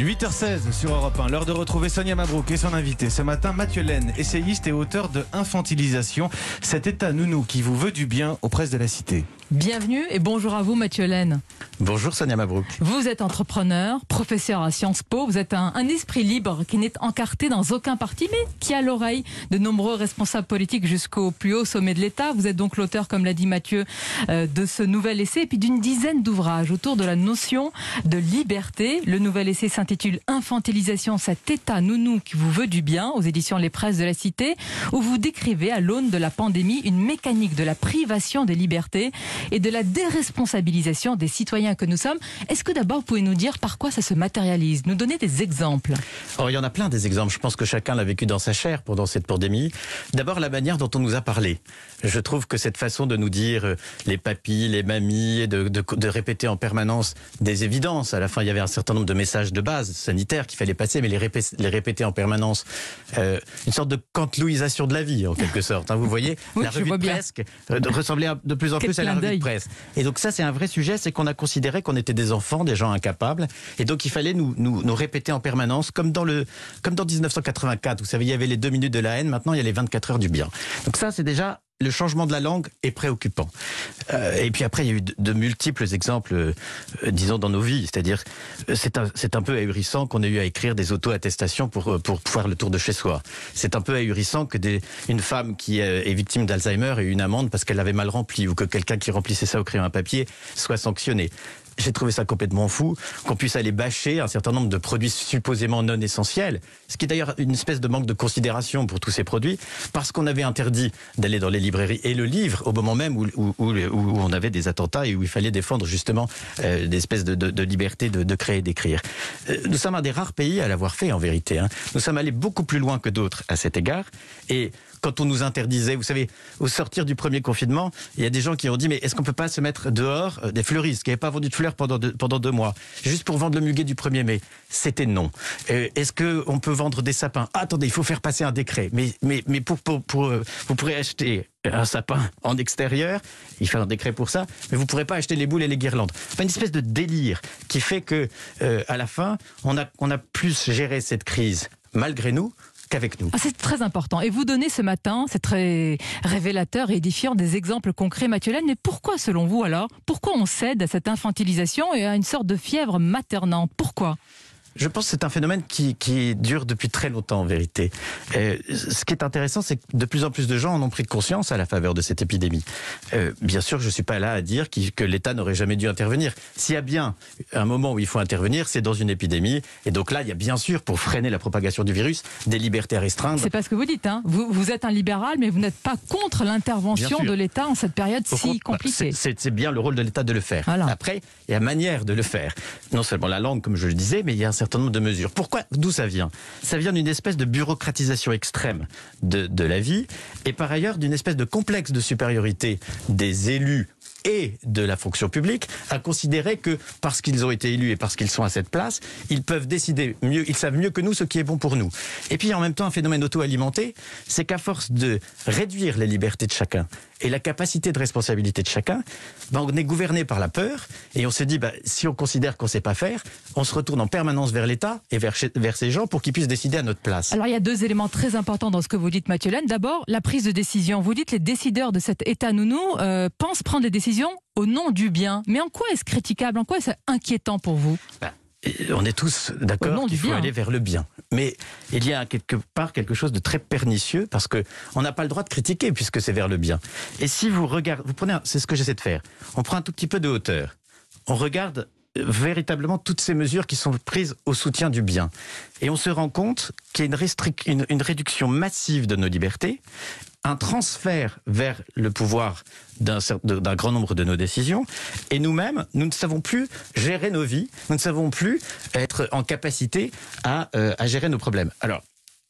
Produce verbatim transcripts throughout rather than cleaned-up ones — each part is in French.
huit heures seize sur Europe un, l'heure de retrouver Sonia Mabrouk et son invité. Ce matin, Mathieu Laine, essayiste et auteur de Infantilisation, cet état nounou qui vous veut du bien aux presses de la Cité. Bienvenue et bonjour à vous Mathieu Laine. Bonjour Sonia Mabrouk. Vous êtes entrepreneur, professeur à Sciences Po, vous êtes un, un esprit libre qui n'est encarté dans aucun parti mais qui a l'oreille de nombreux responsables politiques jusqu'au plus haut sommet de l'État. Vous êtes donc l'auteur, comme l'a dit Mathieu, euh, de ce nouvel essai et puis d'une dizaine d'ouvrages autour de la notion de liberté. Le nouvel essai s'intitule Infantilisation, cet état nounou qui vous veut du bien, aux éditions Les Presses de la Cité, où vous décrivez à l'aune de la pandémie une mécanique de la privation des libertés et de la déresponsabilisation des citoyens que nous sommes. Est-ce que d'abord vous pouvez nous dire par quoi ça se matérialise, nous donner des exemples? Oh, il y en a plein des exemples, je pense que chacun l'a vécu dans sa chair pendant cette pandémie. D'abord la manière dont on nous a parlé. Je trouve que cette façon de nous dire euh, les papis, les mamies, de, de, de répéter en permanence des évidences. À la fin il y avait un certain nombre de messages de base sanitaires qu'il fallait passer, mais les, répé les répéter en permanence. Euh, une sorte de cantelouisation de la vie en quelque sorte. Hein, vous voyez, oui, la revue de presse euh, ressemblait de plus en plus à la revue de presse. Et donc ça c'est un vrai sujet, c'est qu'on a considéré qu'on était des enfants, des gens incapables, et donc il fallait nous, nous, nous répéter en permanence, comme dans, le, comme dans dix-neuf cent quatre-vingt-quatre, vous savez, il y avait les deux minutes de la haine, maintenant il y a les vingt-quatre heures du bien. Donc ça c'est déjà... Le changement de la langue est préoccupant. Euh, et puis après, il y a eu de, de multiples exemples, euh, disons, dans nos vies. C'est-à-dire, c'est un, c'est un peu ahurissant qu'on ait eu à écrire des auto-attestations pour, pour faire le tour de chez soi. C'est un peu ahurissant que des, une femme qui est victime d'Alzheimer ait eu une amende parce qu'elle avait mal rempli, ou que quelqu'un qui remplissait ça au crayon à papier soit sanctionné. J'ai trouvé ça complètement fou, qu'on puisse aller bâcher un certain nombre de produits supposément non essentiels, ce qui est d'ailleurs une espèce de manque de considération pour tous ces produits, parce qu'on avait interdit d'aller dans les librairies et le livre au moment même où, où, où, où on avait des attentats et où il fallait défendre justement euh, des espèces de, de, de liberté de, de créer et d'écrire. Euh, nous sommes un des rares pays à l'avoir fait en vérité. Hein. Nous sommes allés beaucoup plus loin que d'autres à cet égard, et quand on nous interdisait, vous savez, au sortir du premier confinement, il y a des gens qui ont dit mais est-ce qu'on peut pas se mettre dehors euh, des fleuristes qui n'avaient pas vendu de fleurs pendant deux, pendant deux mois, juste pour vendre le muguet du premier mai? C'était non. Euh, est-ce qu'on peut vendre des sapins? ah, Attendez, il faut faire passer un décret. Mais, mais, mais pour, pour, pour, euh, vous pourrez acheter un sapin en extérieur, il faut un décret pour ça, mais vous ne pourrez pas acheter les boules et les guirlandes. Enfin, une espèce de délire qui fait que, euh, à la fin, on a, on a plus géré cette crise malgré nous qu'avec nous. Ah, c'est très important. Et vous donnez ce matin, c'est très révélateur et édifiant, des exemples concrets, Mathieu Laine. Mais pourquoi, selon vous alors, pourquoi on cède à cette infantilisation et à une sorte de fièvre maternante? Pourquoi ? Je pense que c'est un phénomène qui, qui dure depuis très longtemps en vérité. Euh, ce qui est intéressant, c'est que de plus en plus de gens en ont pris conscience à la faveur de cette épidémie. Euh, bien sûr, je ne suis pas là à dire que l'État n'aurait jamais dû intervenir. S'il y a bien un moment où il faut intervenir, c'est dans une épidémie. Et donc là, il y a bien sûr, pour freiner la propagation du virus, des libertés à restreindre. C'est pas ce que vous dites. Hein. Vous, vous êtes un libéral, mais vous n'êtes pas contre l'intervention de l'État en cette période Au si contre, compliquée. C'est, c'est bien le rôle de l'État de le faire. Voilà. Après, il y a manière de le faire. Non seulement la langue, comme je le disais, mais il y a un certain nombre de mesures. Pourquoi? D'où ça vient? Ça vient d'une espèce de bureaucratisation extrême de, de la vie, et par ailleurs d'une espèce de complexe de supériorité des élus et de la fonction publique à considérer que parce qu'ils ont été élus et parce qu'ils sont à cette place, ils peuvent décider mieux, ils savent mieux que nous ce qui est bon pour nous. Et puis en même temps, un phénomène auto-alimenté, c'est qu'à force de réduire les libertés de chacun et la capacité de responsabilité de chacun, ben on est gouverné par la peur et on se dit, ben, si on considère qu'on ne sait pas faire, on se retourne en permanence vers l'État et vers, vers ces gens pour qu'ils puissent décider à notre place. Alors il y a deux éléments très importants dans ce que vous dites, Mathieu Laine. D'abord, la prise de décision. Vous dites les décideurs de cet État nounou euh, pensent prendre des décisions au nom du bien. Mais en quoi est-ce critiquable? En quoi est-ce inquiétant pour vous? ben, On est tous d'accord qu'il faut bien. aller vers le bien. Mais il y a quelque part quelque chose de très pernicieux parce qu'on n'a pas le droit de critiquer puisque c'est vers le bien. Et si vous regardez, vous prenez, c'est ce que j'essaie de faire, on prend un tout petit peu de hauteur, on regarde véritablement toutes ces mesures qui sont prises au soutien du bien. Et on se rend compte qu'il y a une, restric- une, une réduction massive de nos libertés, un transfert vers le pouvoir d'un, d'un grand nombre de nos décisions, et nous-mêmes, nous ne savons plus gérer nos vies, nous ne savons plus être en capacité à, euh, à gérer nos problèmes. Alors,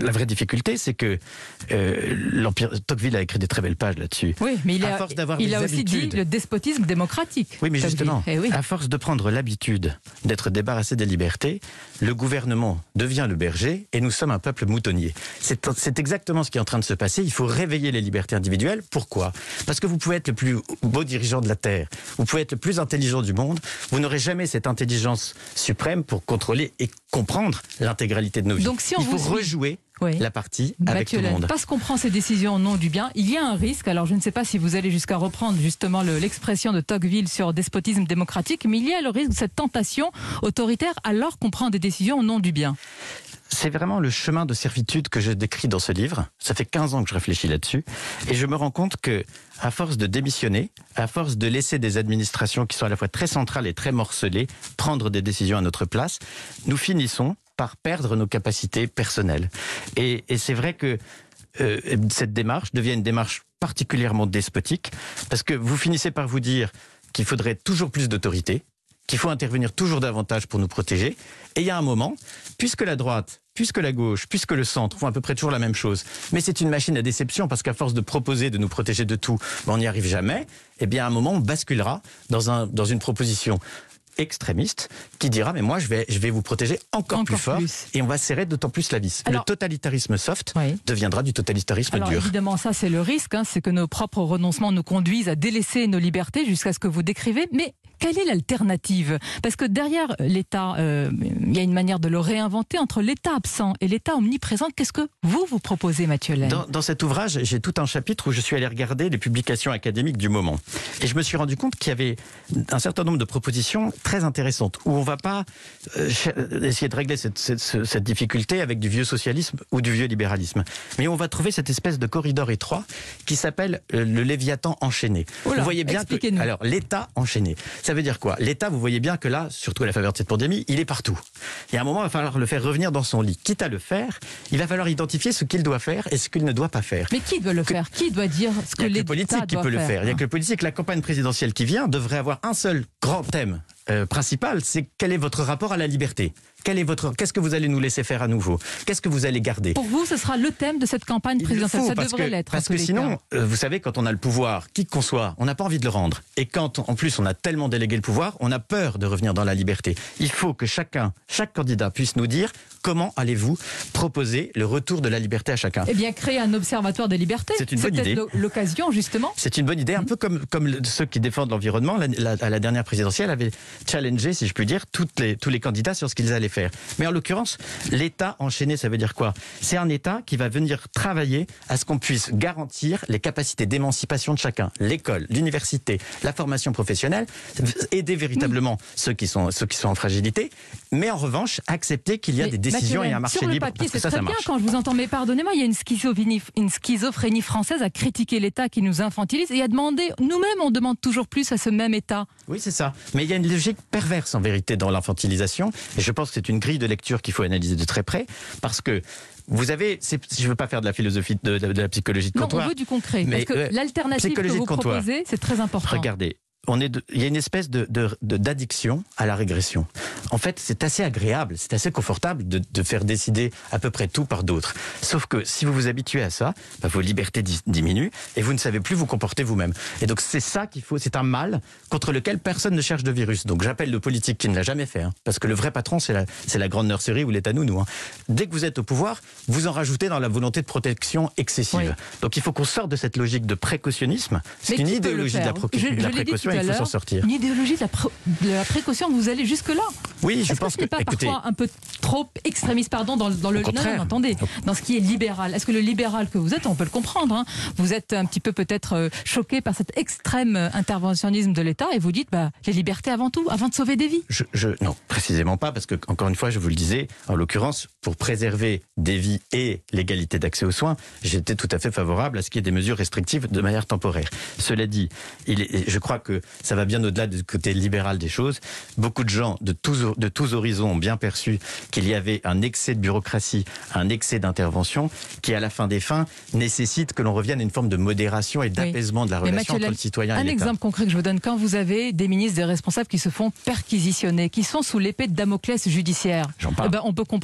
la vraie difficulté, c'est que euh, l'Empire Tocqueville a écrit des très belles pages là-dessus. Oui, mais il à a, force d'avoir il des a aussi habitudes, dit le despotisme démocratique. Oui, mais Tocqueville. justement, Eh oui. à force de prendre l'habitude d'être débarrassé des libertés, le gouvernement devient le berger et nous sommes un peuple moutonnier. C'est, c'est exactement ce qui est en train de se passer. Il faut réveiller les libertés individuelles. Pourquoi ? Parce que vous pouvez être le plus beau dirigeant de la Terre, vous pouvez être le plus intelligent du monde, vous n'aurez jamais cette intelligence suprême pour contrôler et comprendre l'intégralité de nos vies. Donc, si on il faut vous rejouer oui. la partie avec Mathieu tout le monde. Parce qu'on prend ces décisions au nom du bien, il y a un risque. Alors je ne sais pas si vous allez jusqu'à reprendre justement le, l'expression de Tocqueville sur despotisme démocratique, mais il y a le risque de cette tentation autoritaire alors qu'on prend des décisions au nom du bien. C'est vraiment le chemin de servitude que je décris dans ce livre. Ça fait quinze ans que je réfléchis là-dessus. Et je me rends compte que, à force de démissionner, à force de laisser des administrations qui sont à la fois très centrales et très morcelées prendre des décisions à notre place, nous finissons par perdre nos capacités personnelles. Et, et c'est vrai que euh, cette démarche devient une démarche particulièrement despotique, parce que vous finissez par vous dire qu'il faudrait toujours plus d'autorité, qu'il faut intervenir toujours davantage pour nous protéger. Et il y a un moment, puisque la droite, puisque la gauche, puisque le centre font à peu près toujours la même chose, mais c'est une machine à déception parce qu'à force de proposer de nous protéger de tout, ben on n'y arrive jamais, eh bien à un moment on basculera dans, un, dans une proposition extrémiste qui dira mais moi je vais, je vais vous protéger encore, encore plus fort plus. Et on va serrer d'autant plus la vis. Alors, le totalitarisme soft oui. deviendra du totalitarisme Alors, dur. Évidemment ça c'est le risque, hein, c'est que nos propres renoncements nous conduisent à délaisser nos libertés jusqu'à ce que vous décrivez, mais quelle est l'alternative ? Parce que derrière l'État, euh, il y a une manière de le réinventer entre l'État absent et l'État omniprésent. Qu'est-ce que vous, vous proposez, Mathieu Laine ? dans, dans cet ouvrage, j'ai tout un chapitre où je suis allé regarder les publications académiques du moment. Et je me suis rendu compte qu'il y avait un certain nombre de propositions très intéressantes, où on ne va pas euh, essayer de régler cette, cette, cette difficulté avec du vieux socialisme ou du vieux libéralisme. Mais on va trouver cette espèce de corridor étroit qui s'appelle euh, le Léviathan enchaîné. Oula, vous voyez bien que, alors, l'État enchaîné. Ça veut dire quoi ? L'État, vous voyez bien que là, surtout à la faveur de cette pandémie, il est partout. Il y a un moment, il va falloir le faire revenir dans son lit. Quitte à le faire, il va falloir identifier ce qu'il doit faire et ce qu'il ne doit pas faire. Mais qui doit le que, faire ? Qui doit dire ce que l'État doit faire ? Il y a que le politique qui peut le faire. Il y a que le politique. La campagne présidentielle qui vient devrait avoir un seul grand thème euh, principal, c'est quel est votre rapport à la liberté ? Quel est votre, qu'est-ce que vous allez nous laisser faire à nouveau ? Qu'est-ce que vous allez garder ? Pour vous, ce sera le thème de cette campagne présidentielle. Ça devrait que, l'être. Parce que sinon, euh, vous savez, quand on a le pouvoir, qui qu'on soit, on n'a pas envie de le rendre. Et quand, en plus, on a tellement délégué le pouvoir, on a peur de revenir dans la liberté. Il faut que chacun, chaque candidat puisse nous dire comment allez-vous proposer le retour de la liberté à chacun. Eh bien, créer un observatoire des libertés. C'est une bonne idée. C'est l'occasion, justement. C'est une bonne idée, un peu comme, comme ceux qui défendent l'environnement. La, la, à la dernière présidentielle, avaient challengé, si je puis dire, toutes les, tous les candidats sur ce qu'ils allaient faire. Mais en l'occurrence, l'État enchaîné, ça veut dire quoi ? C'est un État qui va venir travailler à ce qu'on puisse garantir les capacités d'émancipation de chacun. L'école, l'université, la formation professionnelle, aider véritablement mmh. ceux, qui sont, ceux qui sont en fragilité, mais en revanche, accepter qu'il y a mais des décisions et un marché sur libre. Le papier, c'est ça, très ça bien marche. Quand je vous entends, mais pardonnez-moi, il y a une schizophrénie, une schizophrénie française à critiquer l'État qui nous infantilise et à demander, nous-mêmes, on demande toujours plus à ce même État. Oui, c'est ça. Mais il y a une logique perverse en vérité dans l'infantilisation, et je pense que c'est une grille de lecture qu'il faut analyser de très près, parce que vous avez, je ne veux pas faire de la philosophie, de, de, de la psychologie de comptoir. Non, on veut du concret, mais, parce que euh, l'alternative que vous proposez, c'est très important. Regardez. On est de, il y a une espèce de, de, de, d'addiction à la régression. En fait, c'est assez agréable, c'est assez confortable de, de faire décider à peu près tout par d'autres. Sauf que si vous vous habituez à ça, bah, vos libertés diminuent et vous ne savez plus vous comporter vous-même. Et donc c'est ça qu'il faut, c'est un mal contre lequel personne ne cherche de virus. Donc j'appelle le politique qui ne l'a jamais fait, hein, parce que le vrai patron, c'est la, c'est la grande nurserie ou l'État nounou. Hein. Dès que vous êtes au pouvoir, vous en rajoutez dans la volonté de protection excessive. Oui. Donc il faut qu'on sorte de cette logique de précautionnisme. C'est une idéologie de la, pro- je, de la précaution. Il faut s'en sortir. Une idéologie de la, pr- de la précaution, vous allez jusque-là. Oui, je Est-ce pense que ce n'est pas que, écoutez, parfois un peu trop extrémiste, pardon, dans, dans le. Non, non, attendez, dans ce qui est libéral. Est-ce que le libéral que vous êtes, on peut le comprendre, hein, vous êtes un petit peu peut-être euh, choqué par cet extrême interventionnisme de l'État et vous dites, bah, les libertés avant tout, avant de sauver des vies. Je, je, non, précisément pas, parce que encore une fois, je vous le disais, en l'occurrence, pour préserver des vies et l'égalité d'accès aux soins, j'étais tout à fait favorable à ce qu'il y ait des mesures restrictives de manière temporaire. Cela dit, il est, je crois que ça va bien au-delà du côté libéral des choses. Beaucoup de gens de tous, de tous horizons ont bien perçu qu'il y avait un excès de bureaucratie, un excès d'intervention qui, à la fin des fins, nécessite que l'on revienne à une forme de modération et d'apaisement oui. de la relation Mathieu, entre le citoyen et l'État. Un exemple concret que je vous donne, quand vous avez des ministres, des responsables qui se font perquisitionner, qui sont sous l'épée de Damoclès judiciaire, J'en parle. Eh ben, on peut comprendre qu'ils soient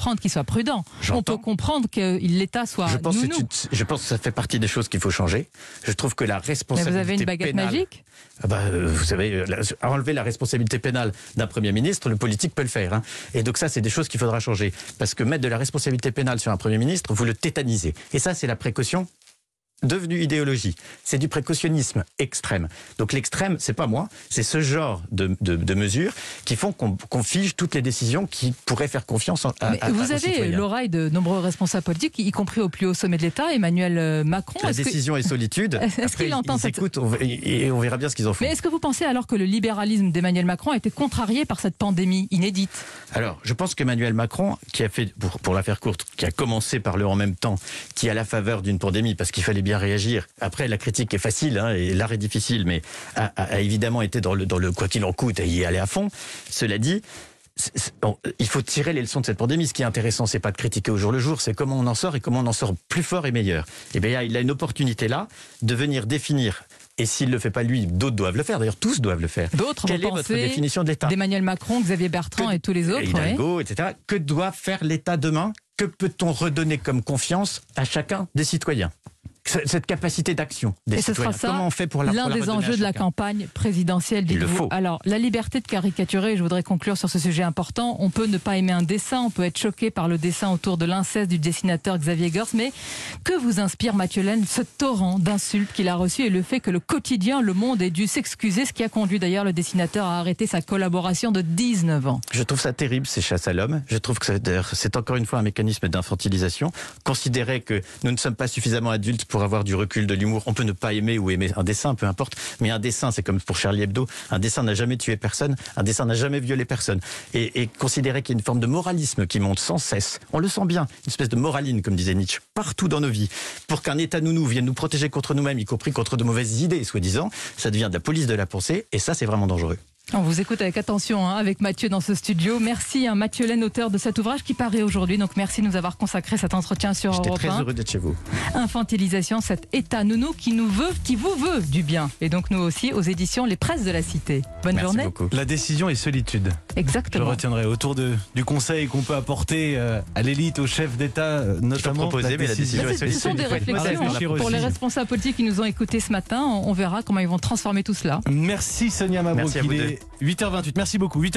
prudent. J'entends. On peut comprendre que l'État soit Je pense, que nounou. tu- je pense que ça fait partie des choses qu'il faut changer. Je trouve que la Mais responsabilité vous avez une baguette pénale, magique? Ah bah, euh, vous savez, euh, la- enlever la responsabilité pénale d'un Premier ministre, le politique peut le faire. Hein. Et donc ça, c'est des choses qu'il faudra changer. Parce que mettre de la responsabilité pénale sur un Premier ministre, vous le tétanisez. Et ça, c'est la précaution devenue idéologie. C'est du précautionnisme extrême. Donc l'extrême, c'est pas moi, c'est ce genre de, de, de mesures qui font qu'on qu'on fige toutes les décisions qui pourraient faire confiance en, à, Mais à, vous aux avez citoyens. l'oreille de nombreux responsables politiques, y compris au plus haut sommet de l'État, Emmanuel Macron. La Est-ce que- décision est solitude. Est-ce Après, qu'il entend ils cette- écoutent on- et et on verra bien ce qu'ils en font. Mais est-ce que vous pensez alors que le libéralisme d'Emmanuel Macron a été contrarié par cette pandémie inédite? Alors, je pense qu'Emmanuel Macron, qui a fait, pour, pour la faire courte, qui a commencé par le en même temps, qui à la faveur d'une pandémie, parce qu'il fallait bien réagir. Après, la critique est facile, hein, et l'art est difficile, mais a, a- a évidemment été dans le, dans le quoi qu'il en coûte et y aller à fond. Cela dit, c'est- c'est- bon, il faut tirer les leçons de cette pandémie. Ce qui est intéressant, c'est pas de critiquer au jour le jour, c'est comment on en sort et comment on en sort plus fort et meilleur. Et bien, il a une opportunité là de venir définir. Et s'il ne le fait pas lui, d'autres doivent le faire. D'ailleurs, tous doivent le faire. D'autres Quelle vont est votre penser définition de l'État d'Emmanuel Macron, Xavier Bertrand Que- et tous les autres. ouais. Hidalgo, et cetera. Que doit faire l'État demain? Que peut-on redonner comme confiance à chacun des citoyens? Cette capacité d'action des Et ce citoyens. sera ça Comment on fait pour la pour l'un la des redonner à enjeux de la chacun? campagne présidentielle, Il le dites-vous. faut. Alors, la liberté de caricaturer, je voudrais conclure sur ce sujet important. On peut ne pas aimer un dessin, on peut être choqué par le dessin autour de l'inceste du dessinateur Xavier Gors, mais que vous inspire, Mathieu Laine, ce torrent d'insultes qu'il a reçu et le fait que le quotidien Le Monde ait dû s'excuser, ce qui a conduit d'ailleurs le dessinateur à arrêter sa collaboration de dix-neuf ans. Je trouve ça terrible, ces chasses à l'homme. Je trouve que c'est, d'ailleurs, c'est encore une fois un mécanisme d'infantilisation. Considérer que nous ne sommes pas suffisamment adultes pour avoir du recul, de l'humour. On peut ne pas aimer ou aimer un dessin, peu importe. Mais un dessin, c'est comme pour Charlie Hebdo. Un dessin n'a jamais tué personne. Un dessin n'a jamais violé personne. Et, et considérer qu'il y a une forme de moralisme qui monte sans cesse. On le sent bien. Une espèce de moraline, comme disait Nietzsche, partout dans nos vies. Pour qu'un État nounou vienne nous protéger contre nous-mêmes, y compris contre de mauvaises idées, soi-disant, ça devient de la police de la pensée. Et ça, c'est vraiment dangereux. On vous écoute avec attention, hein, avec Mathieu dans ce studio. Merci, hein, Mathieu Laine, auteur de cet ouvrage qui paraît aujourd'hui. Donc merci de nous avoir consacré cet entretien sur J'étais Europe très un. heureux d'être chez vous. Infantilisation, cet état nounou qui nous veut, qui vous veut du bien. Et donc nous aussi aux éditions Les Presses de la Cité. Bonne Merci journée. beaucoup. La décision est solitude. Je Exactement. retiendrai autour de, du conseil qu'on peut apporter euh, à l'élite, aux chefs d'État, euh, notamment. proposer, mais la décision Mais est c'est- ce sont des solitude. Il faut être réflexions modeste réfléchir hein, pour aussi. les responsables politiques qui nous ont écoutés ce matin. On on verra comment ils vont transformer tout cela. Merci Sonia Mabrouk. Merci à vous Il deux. est huit heures vingt-huit. Merci beaucoup. huit heures